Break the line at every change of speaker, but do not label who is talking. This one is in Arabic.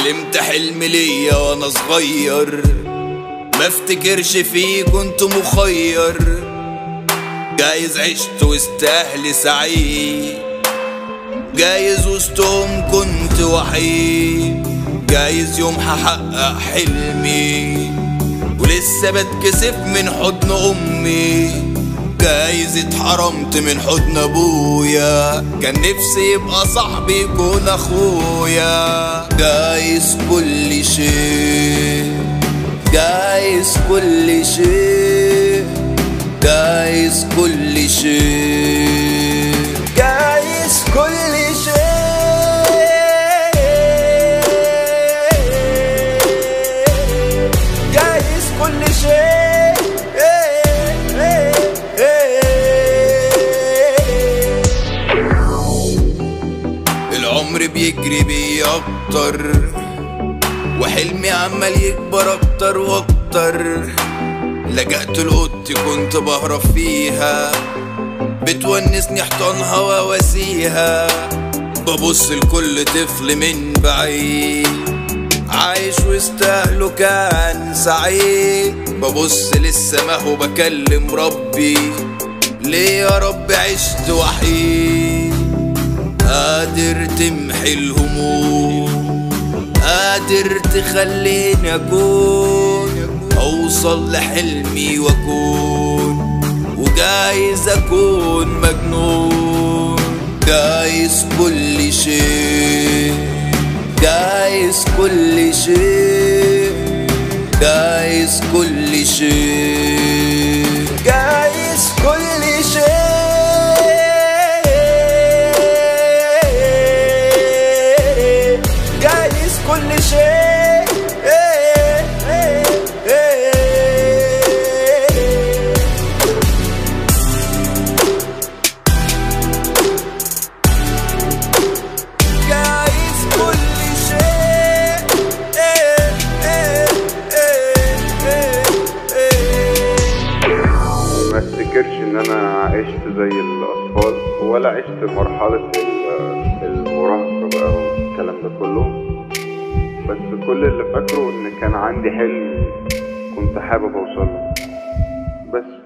حلمت حلم ليا وانا صغير، ما افتكرش فيه كنت مخير. جايز عشت وسط اهلي سعيد، جايز وسطهم كنت وحيد. جايز يوم هحقق حلمي ولسه بتكسف من حضن امي. جايز اتحرمت من حضن ابويا، كان نفسي يبقى صاحبي يكون اخويا. جايز كل شيء، جايز كل شيء، جايز كل شيء، جايز كل شيء، جايز كل شيء. العمر بيجري بيا اكتر، وحلمي عمال يكبر اكتر واكتر. لجأت لأوضتي كنت بهرب فيها، بتونسني حيطانها وواسيها. ببص لكل طفل من بعيد، عايش وسط اهله كان سعيد. ببص للسما وبكلم ربي، ليه يا رب عشت وحيد؟ قادر تمحي الهموم، قادر تخليني اكون، اوصل لحلمي واكون، وجايز اكون مجنون. جايز كل شيء، جايز كل شيء، جايز كل شيء، جايز كل شيء، جايز كل شيء.
ما افتكرش ان انا عشت زي الاطفال، ولا عشت مرحلة المراهقة بقى والكلام ده كله. بس كل اللي فاكره ان كان عندي حلم كنت حابب اوصله بس.